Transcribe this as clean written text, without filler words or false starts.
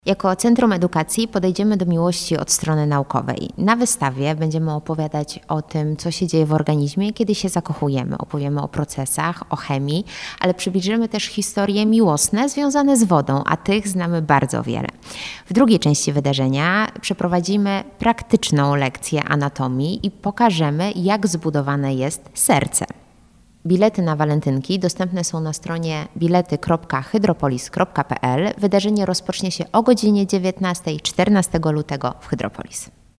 Jako Centrum Edukacji podejdziemy do miłości od strony naukowej. Na wystawie będziemy opowiadać o tym, co się dzieje w organizmie, kiedy się zakochujemy. Opowiemy o procesach, o chemii, ale przybliżymy też historie miłosne związane z wodą, a tych znamy bardzo wiele. W drugiej części wydarzenia przeprowadzimy praktyczną lekcję anatomii i pokażemy, jak zbudowane jest serce. Bilety na walentynki dostępne są na stronie bilety.hydropolis.pl. Wydarzenie rozpocznie się o godzinie 19:14 lutego w Hydropolis.